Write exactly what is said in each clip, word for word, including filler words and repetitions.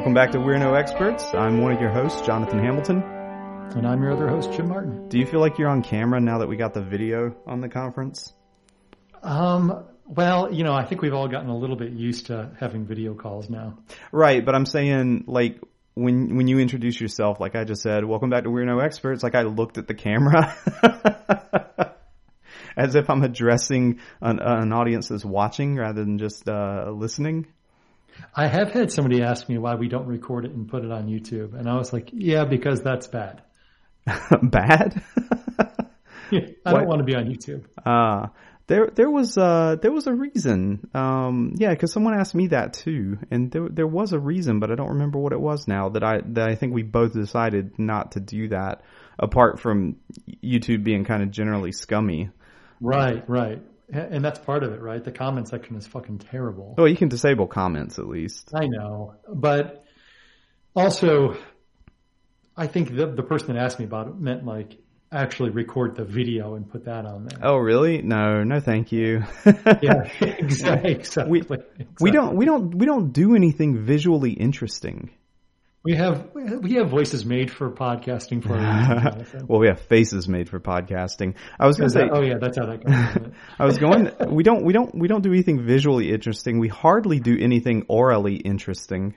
Welcome back to We're No Experts. I'm one of your hosts, Jonathan Hamilton. And I'm your other host, Jim Martin. Do you feel like you're on camera now that we got the video on the conference? Um, well, you know, I think we've all gotten a little bit used to having video calls now. Right, but I'm saying, like, when when you introduce yourself, like I just said, welcome back to We're No Experts, like I looked at the camera as if I'm addressing an, an audience that's watching rather than just uh, listening. I have had somebody ask me why we don't record it and put it on YouTube. And I was like, yeah, because that's bad. Bad? Yeah, I what? don't want to be on YouTube. Uh, there, there was, uh, there was a reason. Um, yeah, cause someone asked me that too. And there, there was a reason, but I don't remember what it was now that I, that I think we both decided not to do that apart from YouTube being kind of generally scummy. Right, right. And that's part of it, right? The comment section is fucking terrible. Oh, you can disable comments at least. I know. But also, I think the the person that asked me about it meant like actually record the video and put that on there. Oh, really? No, no, thank you. Yeah, exactly. exactly. We, exactly. we don't, we don't, we don't do anything visually interesting. We have we have voices made for podcasting for a reason. Well, we have faces made for podcasting. I was going to say, oh yeah, that's how that goes. I was going. We don't. We don't. We don't do anything visually interesting. We hardly do anything orally interesting.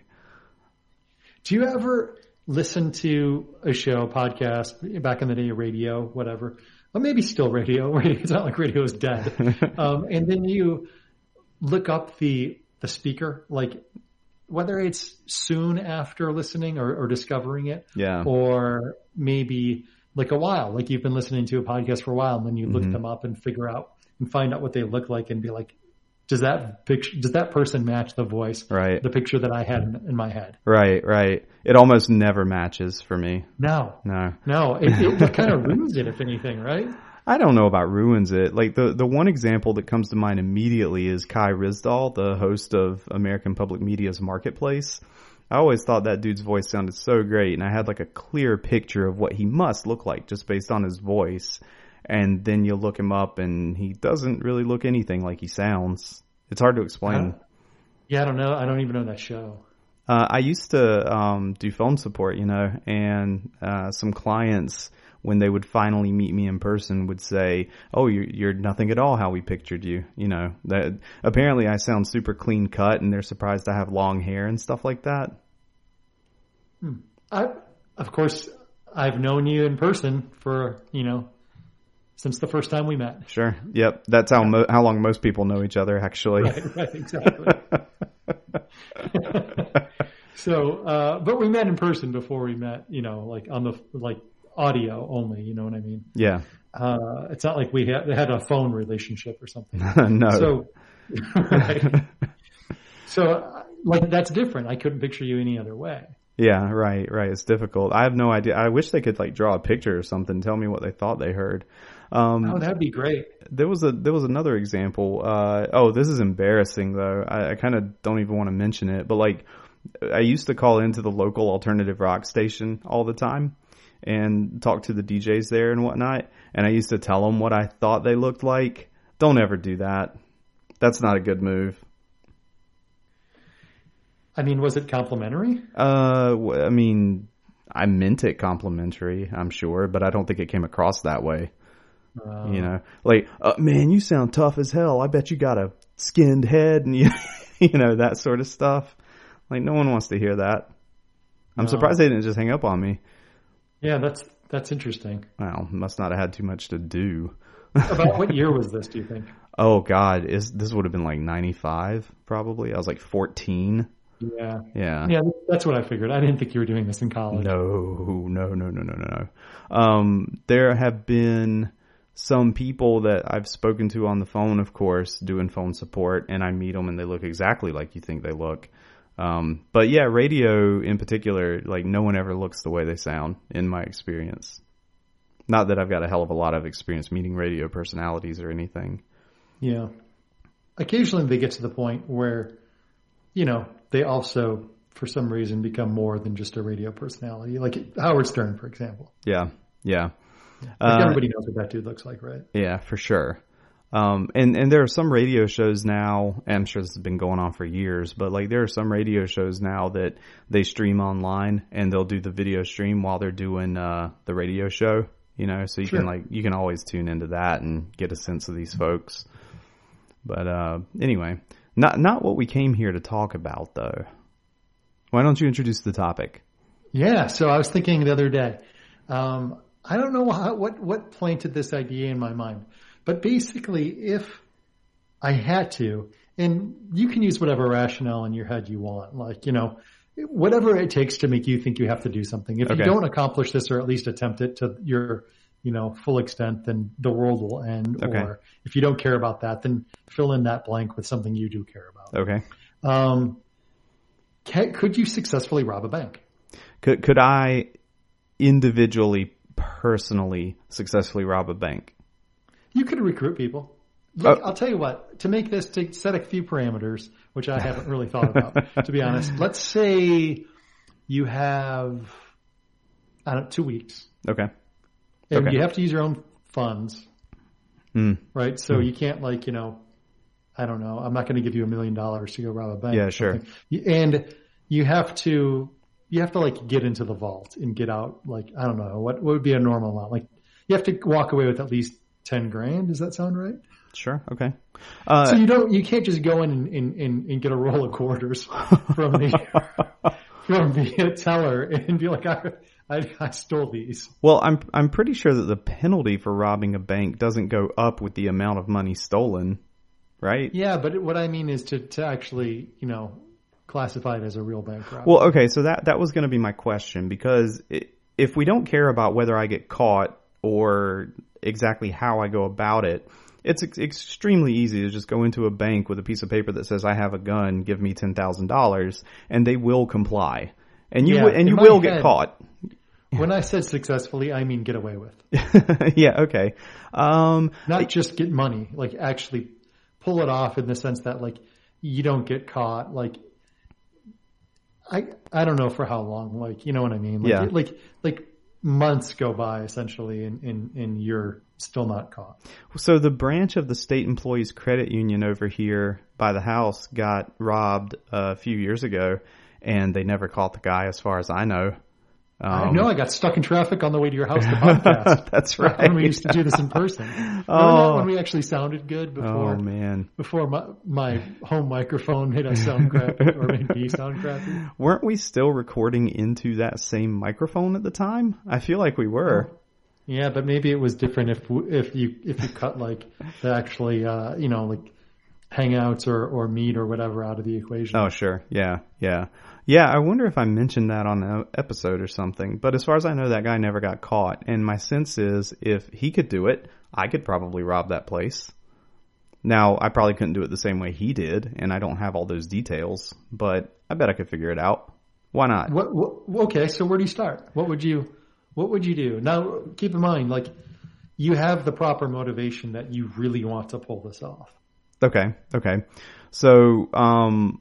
Do you ever listen to a show, podcast, back in the day, radio, whatever, or maybe still radio? Radio it's not like radio is dead. um, and then you look up the the speaker, like. Whether it's soon after listening or, or discovering it, yeah, or maybe like a while, like you've been listening to a podcast for a while, and then you look mm-hmm. them up and figure out and find out what they look like, and be like, does that picture, does that person match the voice, right? The picture that I had in, in my head, right, right. It almost never matches for me. No, no, no. It, it, it kind of ruins it, if anything, right? I don't know about ruins it. Like the, the one example that comes to mind immediately is Kai Ryssdal, the host of American Public Media's Marketplace. I always thought that dude's voice sounded so great, and I had like a clear picture of what he must look like just based on his voice. And then you look him up and he doesn't really look anything like he sounds. It's hard to explain. Uh, yeah, I don't know. I don't even know that show. Uh, I used to um, do phone support, you know, and uh, some clients, when they would finally meet me in person, would say, "Oh, you're, you're nothing at all how we pictured you." You know, that apparently I sound super clean cut, and they're surprised I have long hair and stuff like that. Hmm. I, of course, I've known you in person for you know since the first time we met. Sure. Yep. That's how mo- how long most people know each other, actually. Right. Right. Exactly. So, uh, but we met in person before we met. You know, like on the like. Audio only, you know what I mean? Yeah. Uh, it's not like we had, had a phone relationship or something. No. So, right. So, like, that's different. I couldn't picture you any other way. Yeah, right, right. It's difficult. I have no idea. I wish they could, like, draw a picture or something, tell me what they thought they heard. Um, oh, that'd be great. There was a there was another example. Uh, oh, this is embarrassing, though. I, I kind of don't even want to mention it. But, like, I used to call into the local alternative rock station all the time and talk to the D Js there and whatnot. And I used to tell them what I thought they looked like. Don't ever do that. That's not a good move. I mean, was it complimentary? Uh, I mean, I meant it complimentary, I'm sure, but I don't think it came across that way. Uh, you know, like, uh, man, you sound tough as hell. I bet you got a skinned head and you, you know, that sort of stuff. Like, no one wants to hear that. I'm no. surprised they didn't just hang up on me. Yeah, that's that's interesting. Well, must not have had too much to do. About what year was this, do you think? Oh, God. Is, this would have been like ninety-five, probably. I was like fourteen. Yeah. Yeah. Yeah, that's what I figured. I didn't think you were doing this in college. No, no, no, no, no, no. Um, there have been some people that I've spoken to on the phone, of course, doing phone support, and I meet them and they look exactly like you think they look. Um, but yeah, radio in particular, like no one ever looks the way they sound in my experience. Not that I've got a hell of a lot of experience meeting radio personalities or anything. Yeah. Occasionally they get to the point where, you know, they also, for some reason, become more than just a radio personality. Like Howard Stern, for example. Yeah. Yeah. Like uh, everybody knows what that dude looks like, right? Yeah, for sure. Um, and, and there are some radio shows now, and I'm sure this has been going on for years, but like there are some radio shows now that they stream online and they'll do the video stream while they're doing, uh, the radio show, you know, so you Sure. can like, you can always tune into that and get a sense of these folks. But, uh, anyway, not, not what we came here to talk about though. Why don't you introduce the topic? Yeah. So I was thinking the other day, um, I don't know how, what, what planted this idea in my mind, but basically if I had to, and you can use whatever rationale in your head you want, like, you know, whatever it takes to make you think you have to do something. If Okay. you don't accomplish this or at least attempt it to your, you know, full extent, then the world will end. Okay. Or if you don't care about that, then fill in that blank with something you do care about. Okay. Um, can, could you successfully rob a bank? Could, could I individually, personally, successfully rob a bank? You could recruit people. Look, Oh. I'll tell you what, to make this, to set a few parameters, which I haven't really thought about, to be honest. Let's say you have, I don't know, two weeks. Okay. And Okay. you have to use your own funds, Mm. right? So you can't like, you know, I don't know, I'm not going to give you a million dollars to go rob a bank. Yeah, or sure. something. And you have to, you have to like get into the vault and get out like, I don't know, what, what would be a normal amount? Like you have to walk away with at least ten grand. Does that sound right? Sure. Okay. Uh, So you don't, you can't just go in and, and, and, and get a roll of quarters from the, from the teller and be like, I, I, I stole these. well, I'm I'm pretty sure that the penalty for robbing a bank doesn't go up with the amount of money stolen, right? Yeah, but what I mean is to, to actually, you know, classify it as a real bank robbery. Well, okay. So that that was going to be my question, because it, if we don't care about whether I get caught or exactly how I go about it, it's ex- extremely easy to just go into a bank with a piece of paper that says I have a gun, give me ten thousand dollars, and they will comply, and you Yeah, wi- and in you my will head- get caught. When I said successfully, I mean get away with. Yeah. Okay. Um. Not just get money, like actually pull it off in the sense that like you don't get caught. Like I I don't know for how long, like you know what I mean? Like, Yeah. Like like months go by essentially, and and, and you're still not caught. So the branch of the State Employees Credit Union over here by the house got robbed a few years ago, and they never caught the guy, as far as I know. I Um, know I got stuck in traffic on the way to your house to podcast. That's When right. we used to do this in person. Remember Oh. that when we actually sounded good before Oh man, before my, my home microphone made us sound crappy or made me sound crappy? weren't we still recording into that same microphone at the time? I feel like we were. Yeah, but maybe it was different if if you if you cut like the actually uh, you know like Hangouts or or Meet or whatever out of the equation. Oh sure, yeah, yeah, yeah. I wonder if I mentioned that on an episode or something. But as far as I know, that guy never got caught. And my sense is, if he could do it, I could probably rob that place. Now, I probably couldn't do it the same way he did, and I don't have all those details, but I bet I could figure it out. Why not? What, what okay, so where do you start? What would you what would you do? Now keep in mind, like you have the proper motivation that you really want to pull this off. Okay, okay. So, um,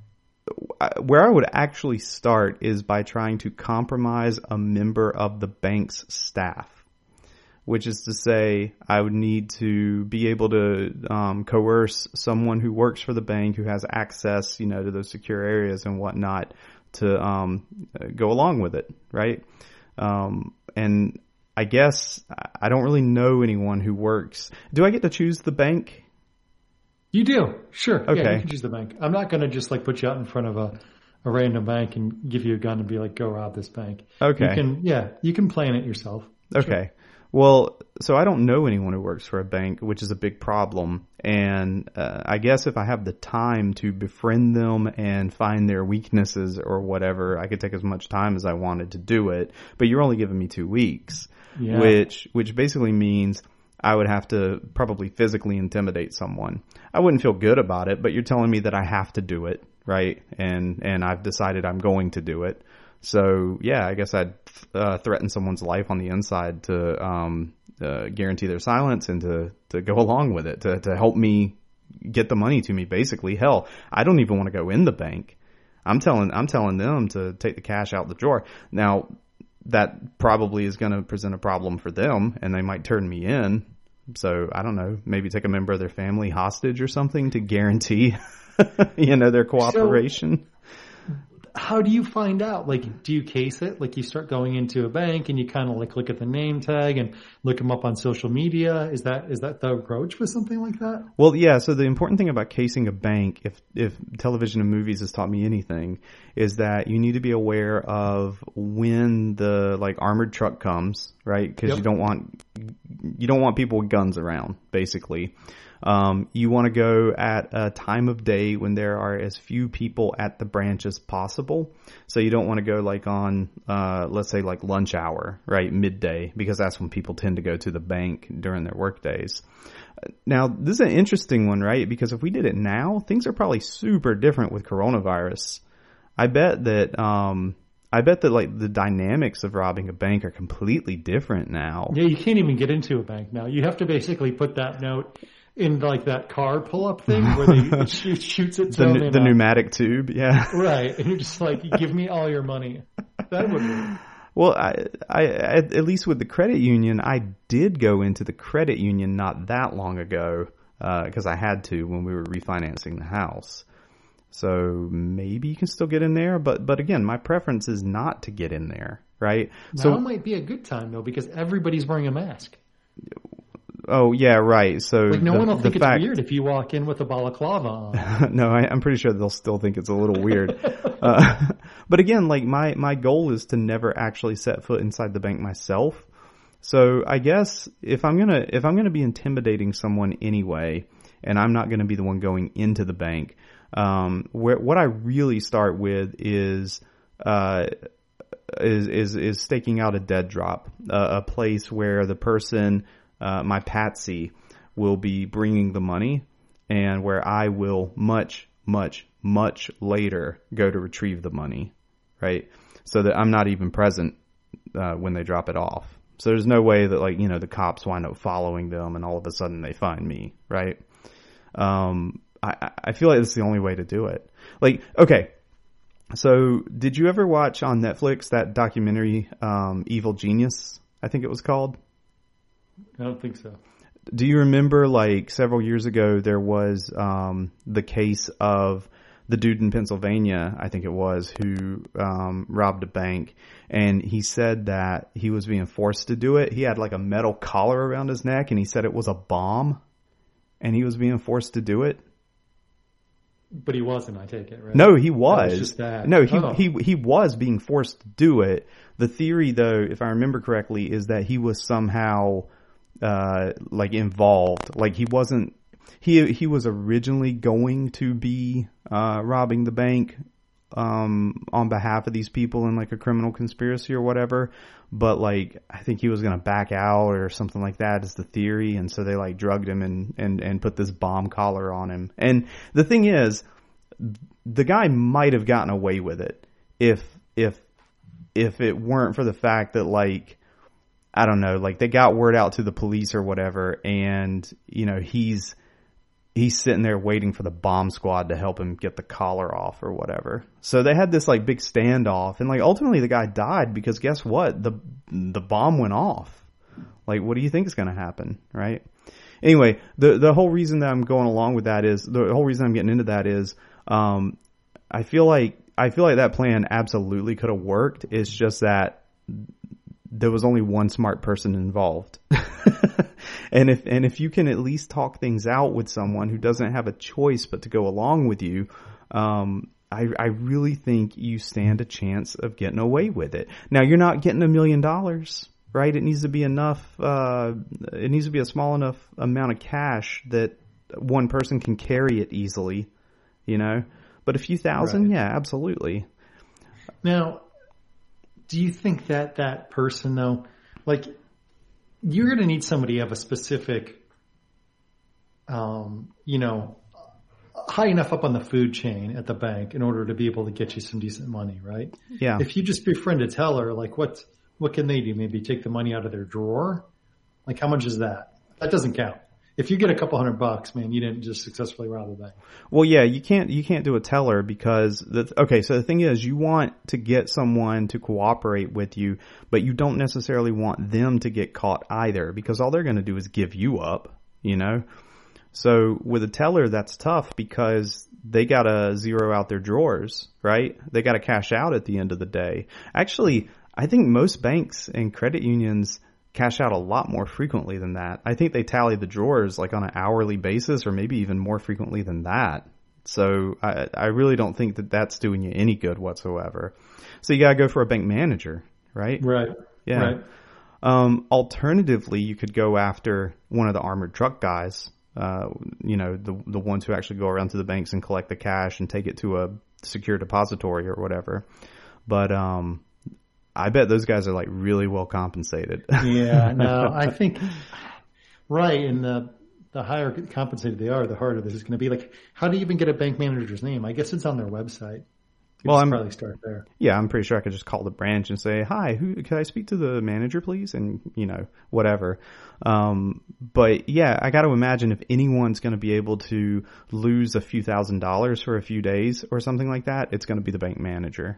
where I would actually start is by trying to compromise a member of the bank's staff, which is to say I would need to be able to um, coerce someone who works for the bank, who has access, you know, to those secure areas and whatnot, to um, go along with it, right? Um, and I guess I don't really know anyone who works. Do I get to choose the bank? You do, sure. Yeah, Okay. you can choose the bank. I'm not going to just like put you out in front of a, a random bank and give you a gun and be like, go rob this bank. Okay. You can, yeah, you can plan it yourself. Okay. Well, so I don't know anyone who works for a bank, which is a big problem. And uh, I guess if I have the time to befriend them and find their weaknesses or whatever, I could take as much time as I wanted to do it. But you're only giving me two weeks, Yeah. which which basically means I would have to probably physically intimidate someone. I wouldn't feel good about it, but you're telling me that I have to do it, right? And and I've decided I'm going to do it. So yeah, I guess I'd uh, threaten someone's life on the inside to um, uh, guarantee their silence and to, to go along with it, to, to help me get the money to me. Basically, hell, I don't even want to go in the bank. I'm telling I'm telling them to take the cash out the drawer. Now, that probably is going to present a problem for them, and they might turn me in. So I don't know, maybe take a member of their family hostage or something to guarantee, you know, their cooperation. So, how do you find out? Like, do you case it? Like, you start going into a bank and you kind of like look at the name tag and look them up on social media. Is that is that the approach with something like that? Well, yeah. So the important thing about casing a bank, if if television and movies has taught me anything, is that you need to be aware of when the like armored truck comes, right? Because yep. you don't want you don't want people with guns around, basically. Um, you want to go at a time of day when there are as few people at the branch as possible. So you don't want to go like on, uh, let's say like lunch hour, right? Midday, because that's when people tend to go to the bank during their work days. Now, this is an interesting one, right? Because if we did it now, things are probably super different with coronavirus. I bet that, um, I bet that like the dynamics of robbing a bank are completely different now. Yeah, you can't even get into a bank now. You have to basically put that note in like that car pull-up thing where they it shoots, shoots it the, the pneumatic tube, yeah. Right, and you're just like, give me all your money. That would work. Well, I, I, at least with the credit union, I did go into the credit union not that long ago because uh, I had to when we were refinancing the house. So maybe you can still get in there, but but again, my preference is not to get in there, right? Now so it might be a good time though because everybody's wearing a mask. Oh, yeah, right. So like no the, one will think fact, it's weird if you walk in with a balaclava on. No, I, I'm pretty sure they'll still think it's a little weird. uh, but again, like my, my goal is to never actually set foot inside the bank myself. So I guess if I'm gonna if I'm gonna be intimidating someone anyway, and I'm not gonna be the one going into the bank, um, where what I really start with is uh is is is staking out a dead drop, uh, a place where the person. Uh, my patsy will be bringing the money and where I will much, much, much later go to retrieve the money, right? So that I'm not even present uh, when they drop it off. So there's no way that like, you know, the cops wind up following them and all of a sudden they find me, right? Um, I, I feel like it's the only way to do it. Like, okay. So did you ever watch on Netflix that documentary, um, Evil Genius, I think it was called? I don't think so. Do you remember like several years ago there was um, the case of the dude in Pennsylvania, I think it was, who um, robbed a bank, and he said that he was being forced to do it. He had like a metal collar around his neck and he said it was a bomb and he was being forced to do it. But he wasn't, I take it, right? No, he was. That was just that. No, he, oh. he he was being forced to do it. The theory, though, if I remember correctly, is that he was somehow uh like involved. Like he wasn't. He he was originally going to be uh robbing the bank um on behalf of these people in like a criminal conspiracy or whatever. But like I think he was gonna back out or something like that is the theory, and so they like drugged him and and and put this bomb collar on him. And the thing is, the guy might have gotten away with it if if if it weren't for the fact that like I don't know, like they got word out to the police or whatever, and you know he's he's sitting there waiting for the bomb squad to help him get the collar off or whatever. So they had this like big standoff, and like ultimately the guy died because guess what? The the bomb went off. Like, what do you think is going to happen, right? Anyway, the the whole reason that I'm going along with that is the whole reason I'm getting into that is um I feel like I feel like that plan absolutely could have worked. It's just that there was only one smart person involved. And if, and if you can at least talk things out with someone who doesn't have a choice but to go along with you, um, I, I really think you stand a chance of getting away with it. Now, you're not getting a million dollars, right? It needs to be enough, uh, it needs to be a small enough amount of cash that one person can carry it easily, you know? But a few thousand, right. Yeah, absolutely. Now, do you think that that person, though, like, you're going to need somebody of a specific, um, you know, high enough up on the food chain at the bank in order to be able to get you some decent money, right? Yeah. If you just befriend a teller, like what, what can they do? Maybe take the money out of their drawer? Like how much is that? That doesn't count. if you get a couple hundred bucks, man, you didn't just successfully rob a bank. Well, yeah, you can't you can't do a teller because the okay. So the thing is, you want to get someone to cooperate with you, but you don't necessarily want them to get caught either, because all they're going to do is give you up. You know, so with a teller, that's tough because they got to zero out their drawers, right? They got to cash out at the end of the day. Actually, I think most banks and credit unions cash out a lot more frequently than that. I think they tally the drawers like on an hourly basis, or maybe even more frequently than that. So I, I really don't think that that's doing you any good whatsoever. So you got to go for a bank manager, right? Right. Yeah. Right. Um, alternatively, you could go after one of the armored truck guys. Uh, you know, the the ones who actually go around to the banks and collect the cash and take it to a secure depository or whatever. But um, I bet those guys are like really well compensated. Yeah, no, I think right. And the the higher compensated they are, the harder this is going to be. Like, how do you even get a bank manager's name? I guess it's on their website. You Well, just I'm probably start there. Yeah, I'm pretty sure I could just call the branch and say, "Hi, who can I speak to the manager, please?" And you know, whatever. Um, but yeah, I got to imagine if anyone's going to be able to lose a few thousand dollars for a few days or something like that, it's going to be the bank manager.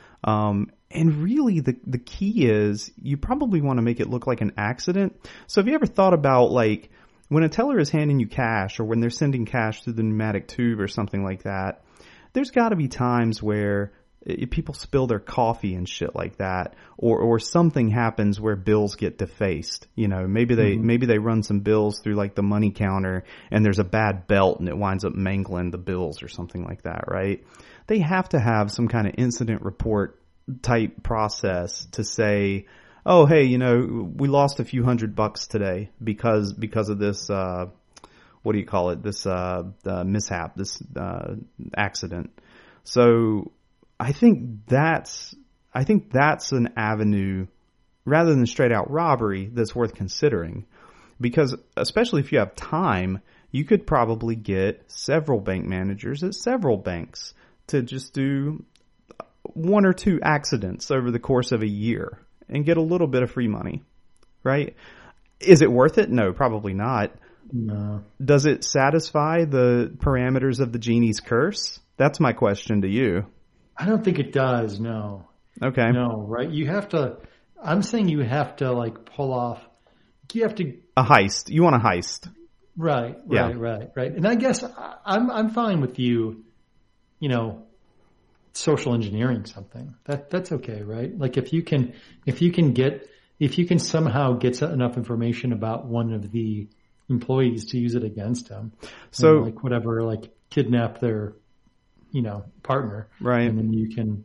Um, and really, the the key is you probably want to make it look like an accident. So have you ever thought about like when a teller is handing you cash, or when they're sending cash through the pneumatic tube or something like that? There's got to be times where people spill their coffee and shit like that, or or something happens where bills get defaced. You know, maybe they mm-hmm. maybe they run some bills through like the money counter, and there's a bad belt, and it winds up mangling the bills or something like that, right? They have to have some kind of incident report type process to say, oh, hey, you know, we lost a few hundred bucks today because because of this. Uh, What do you call it? This uh, uh, mishap, this uh, accident. So I think that's I think that's an avenue rather than straight out robbery that's worth considering, because especially if you have time, you could probably get several bank managers at several banks to just do one or two accidents over the course of a year and get a little bit of free money, right? Is it worth it? No, probably not. No. Does it satisfy the parameters of the genie's curse? That's my question to you. I don't think it does. No. Okay. No, right? You have to, I'm saying you have to like pull off, you have to. A heist. You want a heist. Right, right, Yeah. right, right. And I guess I'm, I'm fine with you, you know, social engineering something. That, that's okay, right? Like if you can, if you can get, if you can somehow get enough information about one of the employees to use it against them. So and like whatever, like kidnap their, you know, partner. Right. And then you can,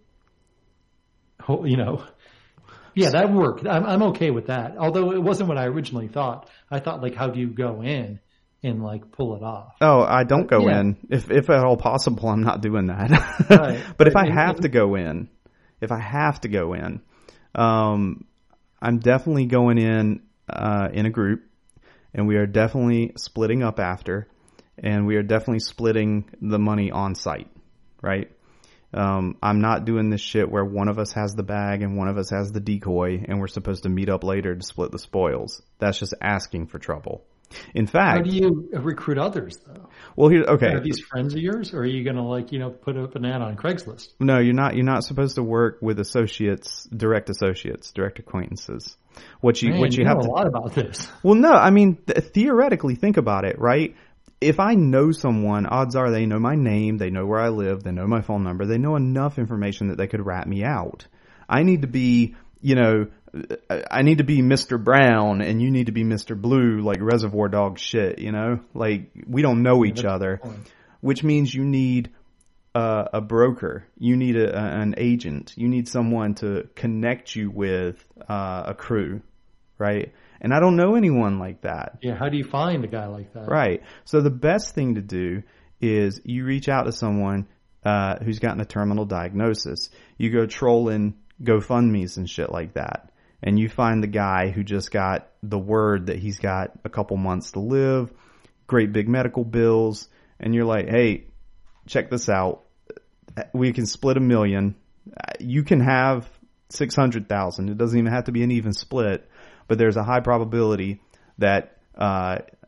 you know, yeah, that worked. I'm, I'm okay with that. Although it wasn't what I originally thought. I thought like, how do you go in and like pull it off? Oh, I don't go yeah. in. If, if at all possible, I'm not doing that. Right. But if right. I have and, to go in, if I have to go in, um, I'm definitely going in, uh, in a group. And we are definitely splitting up after, and we are definitely splitting the money on site, right? Um, I'm not doing this shit where one of us has the bag and one of us has the decoy, and we're supposed to meet up later to split the spoils. That's just asking for trouble. In fact, how do you recruit others though? Well, here, okay. Are these friends of yours, or are you going to like, you know, put up an ad on Craigslist? No, you're not. You're not supposed to work with associates, direct associates, direct acquaintances. What you Man, what you, you have know to a lot about this. Well, no, I mean th- theoretically, think about it, right? If I know someone, odds are they know my name, they know where I live, they know my phone number, they know enough information that they could rat me out. I need to be, you know, I need to be Mister Brown and you need to be Mister Blue, like Reservoir Dog shit, you know? Like, we don't know each other, which means you need uh, a broker, you need a, an agent, you need someone to connect you with uh, a crew, right? And I don't know anyone like that. Yeah, how do you find a guy like that? Right. So the best thing to do is you reach out to someone uh, who's gotten a terminal diagnosis. You go trolling GoFundMe's and shit like that. And you find the guy who just got the word that he's got a couple months to live, great big medical bills, and you're like, hey, check this out. We can split a million. You can have six hundred thousand. It doesn't even have to be an even split, but there's a high probability that uh,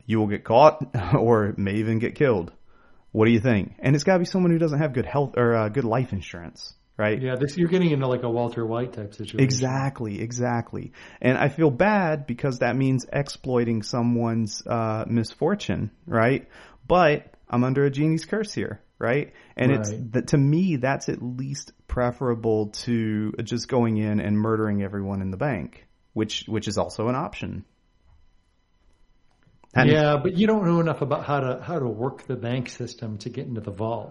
you will get caught or may even get killed. What do you think? And it's got to be someone who doesn't have good health or uh, good life insurance, right? Yeah, this, you're getting into like a Walter White type situation. Exactly, exactly. And I feel bad because that means exploiting someone's uh, misfortune, right? But I'm under a genie's curse here, right? And Right. it's that to me, that's at least preferable to just going in and murdering everyone in the bank, which which is also an option. And Yeah, but you don't know enough about how to how to work the bank system to get into the vault.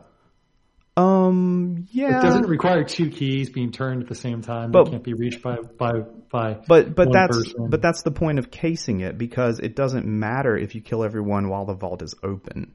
Um. Yeah. It doesn't require two keys being turned at the same time. But- They can't be reached by by by. But but one that's person. but that's the point of casing it, because it doesn't matter if you kill everyone while the vault is open.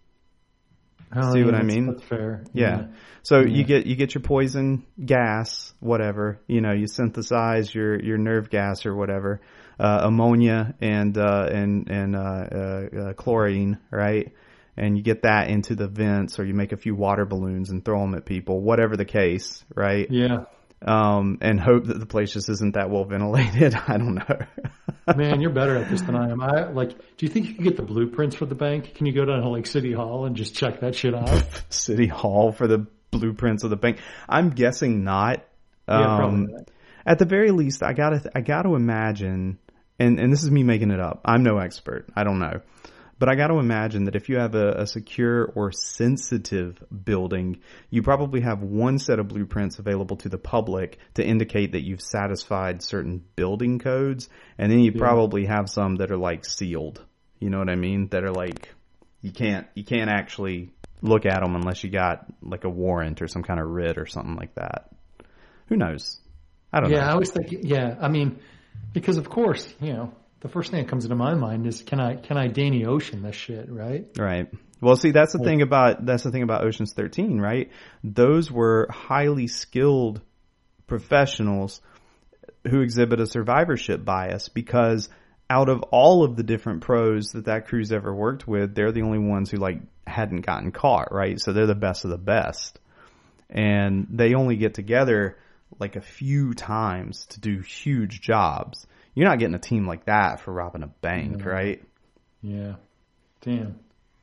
Oh, See yeah, what I that's- mean? That's fair. Yeah. So Yeah. you get you get your poison gas, whatever. You know, you synthesize your, your nerve gas or whatever, uh, ammonia and uh, and and uh, uh, uh, chlorine, right? And you get that into the vents, or you make a few water balloons and throw them at people, whatever the case, right? Yeah. Um, and hope that the place just isn't that well ventilated. I don't know. Man, you're better at this than I am. I like. Do you think you can get the blueprints for the bank? Can you go down to like City Hall and just check that shit out? City Hall for the blueprints of the bank? I'm guessing not. Yeah, probably Um, not. At the very least, I gotta I gotta imagine, and and this is me making it up. I'm no expert. I don't know. But I got to imagine that if you have a, a secure or sensitive building, you probably have one set of blueprints available to the public to indicate that you've satisfied certain building codes. And then you Yeah. probably have some that are like sealed. You know what I mean? That are like, you can't, you can't actually look at them unless you got like a warrant or some kind of writ or something like that. Who knows? I don't Yeah, know. I was thinking. Yeah, I mean, because of course, you know, the first thing that comes into my mind is can I can I Danny Ocean this shit, right? Right. Well, see, that's the thing about that's the thing about Ocean's thirteen, right? Those were highly skilled professionals who exhibit a survivorship bias, because out of all of the different pros that that crew's ever worked with, they're the only ones who like hadn't gotten caught, right? So they're the best of the best, and they only get together like a few times to do huge jobs. You're not getting a team like that for robbing a bank, Yeah. right? Yeah. Damn.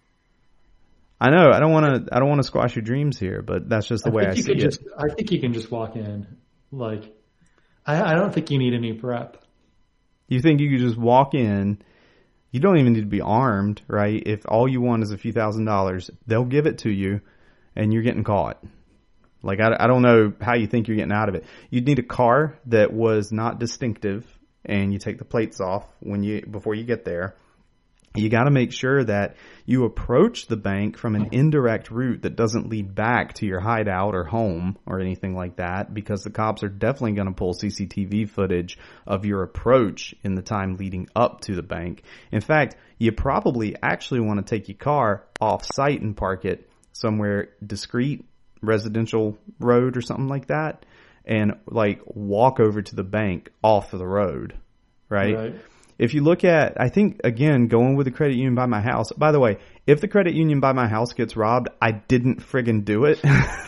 I know. I don't want to. I don't want to squash your dreams here, but that's just the way I think you see can it. just, I think you can just walk in. Like, I, I don't think you need any prep. You think you could just walk in? You don't even need to be armed, right? If all you want is a few thousand dollars, they'll give it to you, and you're getting caught. Like I, I don't know how you think you're getting out of it. You'd need a car that was not distinctive, and you take the plates off when you before you get there. You got to make sure that you approach the bank from an indirect route that doesn't lead back to your hideout or home or anything like that, because the cops are definitely going to pull C C T V footage of your approach in the time leading up to the bank. In fact, you probably actually want to take your car off site and park it somewhere discreet, residential road or something like that, and like walk over to the bank off of the road, right? Right. If you look at, I think, again, going with the credit union by my house. By the way, if the credit union by my house gets robbed, I didn't friggin' do it.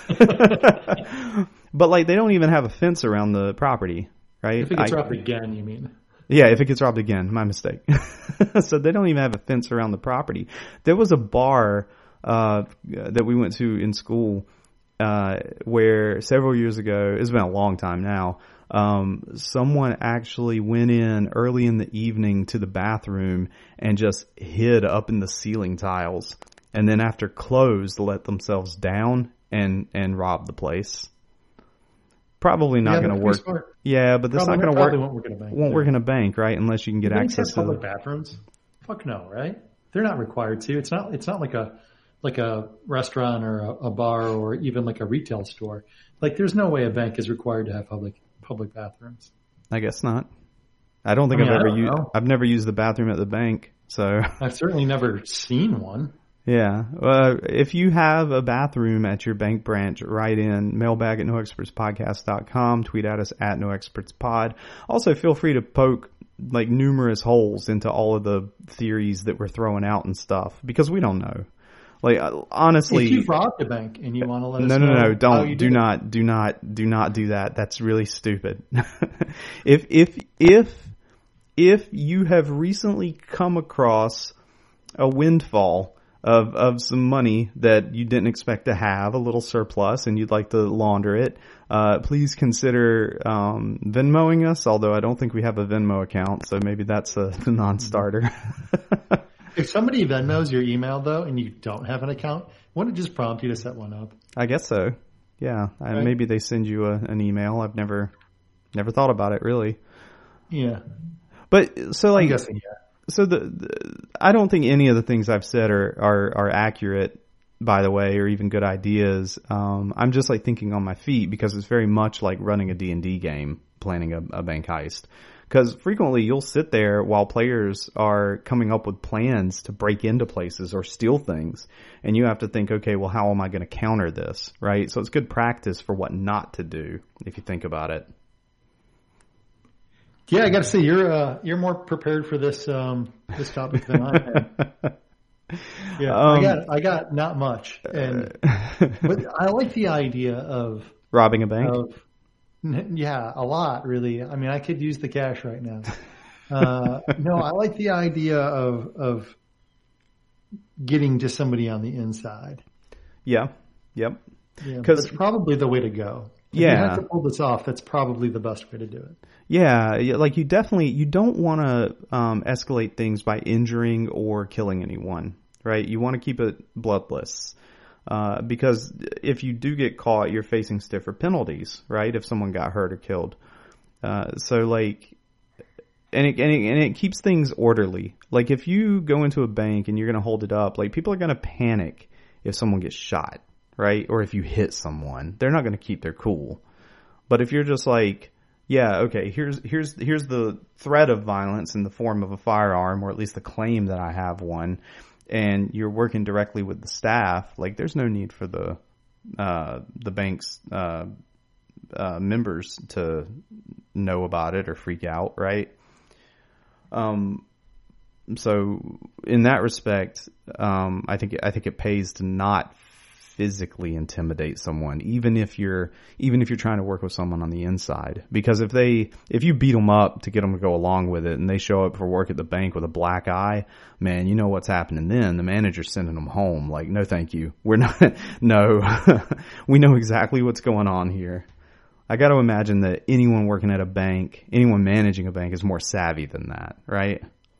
But like, they don't even have a fence around the property, right? If it gets I- robbed again, you mean? Yeah, if it gets robbed again, my mistake. So they don't even have a fence around the property. There was a bar uh, that we went to in school uh, where several years ago, it's been a long time now, um, someone actually went in early in the evening to the bathroom and just hid up in the ceiling tiles. And then after closed, let themselves down and, and robbed the place. Probably not Yeah, going to that's work. pretty smart. Yeah, but that's Probably- not going to work. probably won't work in a bank. Won't work in a bank, right? Unless you can get Banks access have to public the, bathrooms. Fuck no, right? They're not required to. It's not. It's not like a like a restaurant or a, a bar or even like a retail store. Like, there's no way a bank is required to have public public bathrooms. I guess not. I don't think I mean, I've I ever don't used. know. I've never used the bathroom at the bank. So I've certainly never seen one. yeah, uh, if you have a bathroom at your bank branch, write in mailbag at no experts podcast dot com. Tweet at us at no experts pod. Also, feel free to poke like numerous holes into all of the theories that we're throwing out and stuff, because we don't know. Like uh, honestly, If you've robbed a bank and you want to let us no, know, no, no, how don't, you do did it. not, do not, do not do that. That's really stupid. if, if, if, if you have recently come across a windfall of of some money that you didn't expect to have, a little surplus, and you'd like to launder it, uh, please consider um, Venmoing us, although I don't think we have a Venmo account, so maybe that's a non-starter. If somebody Venmos your email, though, and you don't have an account, wouldn't it just prompt you to set one up? I guess so. Yeah. Right. Maybe they send you a, an email. I've never never thought about it, really. Yeah. But, so like... I'm guessing, yeah. So the, the I don't think any of the things I've said are, are, are accurate, by the way, or even good ideas. Um, I'm just like thinking on my feet because it's very much like running a D and D game, planning a, a bank heist. Because frequently you'll sit there while players are coming up with plans to break into places or steal things. And you have to think, okay, well, how am I going to counter this, right? So it's good practice for what not to do, if you think about it. Yeah, I got to say you're uh, you're more prepared for this um, this topic than I am. Yeah, um, I got I got not much, and but I like the idea of robbing a bank. Of, yeah, a lot really. I mean, I could use the cash right now. Uh, no, I like the idea of of getting to somebody on the inside. Yeah. Yep. Yeah, that's probably the way to go. If yeah. you have to pull this off, that's probably the best way to do it. Yeah, like you definitely, you don't want to um, escalate things by injuring or killing anyone, right? You want to keep it bloodless. Uh, because if you do get caught, you're facing stiffer penalties, right? If someone got hurt or killed. Uh, so like, and it, and it, and it keeps things orderly. Like if you go into a bank and you're going to hold it up, like people are going to panic if someone gets shot, right? Or if you hit someone, they're not going to keep their cool. But if you're just like, yeah, okay, here's, here's, here's the threat of violence in the form of a firearm, or at least the claim that I have one, and you're working directly with the staff, like there's no need for the, uh, the bank's, uh, uh, members to know about it or freak out, right? Um, so in that respect, um, I think, I think it pays to not physically intimidate someone, even if you're even if you're trying to work with someone on the inside. Because if they if you beat them up to get them to go along with it, and they show up for work at the bank with a black eye, man, you know what's happening then. The manager's sending them home. Like, no, thank you. We're not. No, we know exactly what's going on here. I got to imagine that anyone working at a bank, anyone managing a bank, is more savvy than that, right?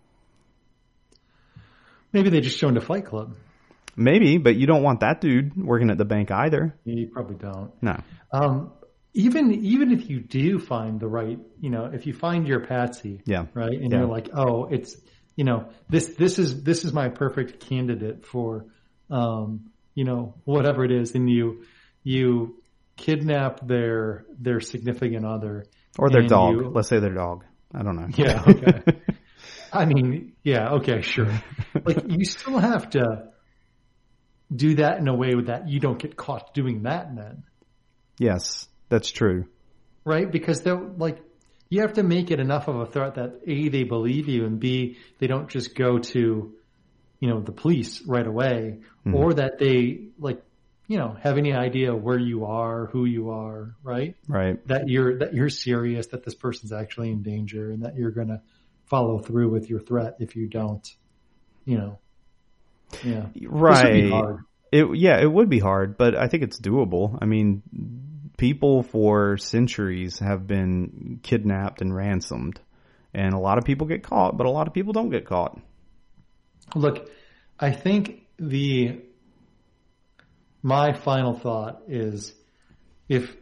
Maybe they just joined a fight club. Maybe, but you don't want that dude working at the bank either. You probably don't. No. Um, even even if you do find the right, you know, if you find your Patsy, yeah, right, and yeah. you're like, oh, it's, you know, this this is this is my perfect candidate for, um, you know, whatever it is, and you you kidnap their their significant other or their dog. You, Let's say their dog. I don't know. Yeah. Okay. I mean, yeah. Okay. Sure. Like you still have to do that in a way that you don't get caught doing that then. Yes, that's true. Right? Because they're like, you have to make it enough of a threat that A, they believe you, and B, they don't just go to, you know, the police right away, mm-hmm. or that they like, you know, have any idea where you are, who you are, right? Right. That you're, that you're serious, that this person's actually in danger, and that you're going to follow through with your threat if you don't, you know. Yeah. Right. This would be hard. It, yeah, it would be hard, but I think it's doable. I mean, people for centuries have been kidnapped and ransomed, and a lot of people get caught, but a lot of people don't get caught. Look, I think the, my final thought is if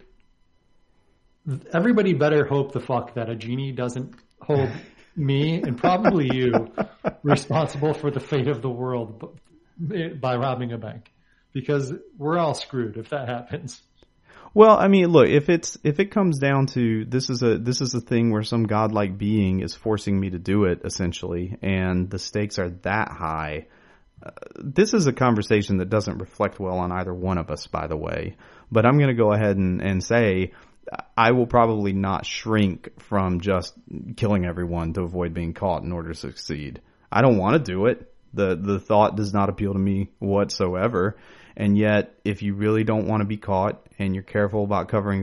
everybody better hope the fuck that a genie doesn't hold me and probably you responsible for the fate of the world by robbing a bank, because we're all screwed if that happens. Well, I mean, look, if it's if it comes down to this is a this is a thing where some godlike being is forcing me to do it, essentially, and the stakes are that high. Uh, this is a conversation that doesn't reflect well on either one of us, by the way. But I'm going to go ahead and, and say I will probably not shrink from just killing everyone to avoid being caught in order to succeed. I don't want to do it. The the thought does not appeal to me whatsoever. And yet, if you really don't want to be caught and you're careful about covering up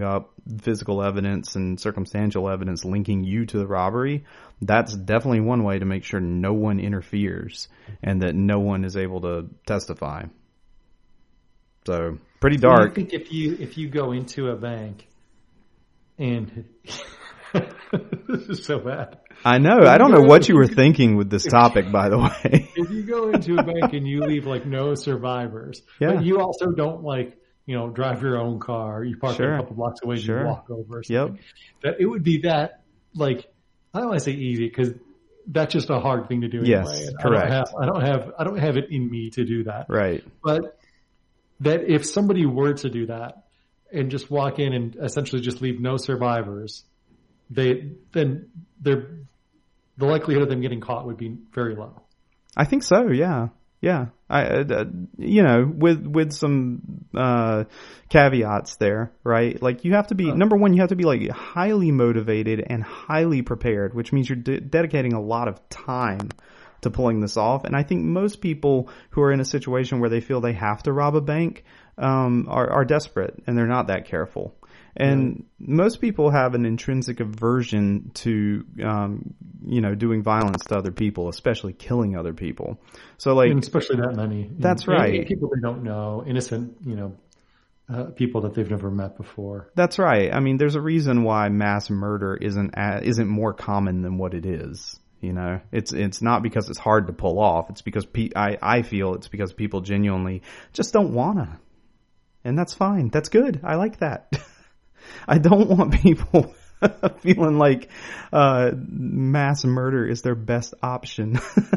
physical evidence and circumstantial evidence linking you to the robbery, that's definitely one way to make sure no one interferes and that no one is able to testify. So pretty dark. So I think if you if you go into a bank and this is so bad. I know. I don't know what you were thinking with this topic, by the way. If you go into a bank and you leave like no survivors, yeah. but you also don't like, you know, drive your own car, you park sure. it a couple blocks away and sure. you walk over or something. Yep. That it would be that, like, I don't want to say easy because that's just a hard thing to do yes, anyway. And correct. I don't have, I don't have, I don't have it in me to do that. Right. But that if somebody were to do that and just walk in and essentially just leave no survivors, they, then they're, the likelihood of them getting caught would be very low. I think so. Yeah. Yeah. I, uh, you know, with, with some, uh, caveats there, right? Like you have to be, uh, number one, you have to be like highly motivated and highly prepared, which means you're de- dedicating a lot of time to pulling this off. And I think most people who are in a situation where they feel they have to rob a bank, um, are, are desperate and they're not that careful. And most people have an intrinsic aversion to, um, you know, doing violence to other people, especially killing other people. So, like, and especially that many. That's and, right. And people they don't know, innocent, you know, uh, people that they've never met before. That's right. I mean, there's a reason why mass murder isn't a, isn't more common than what it is. You know, it's it's not because it's hard to pull off. It's because pe- I I feel it's because people genuinely just don't wanna, and that's fine. That's good. I like that. I don't want people feeling like uh, mass murder is their best option.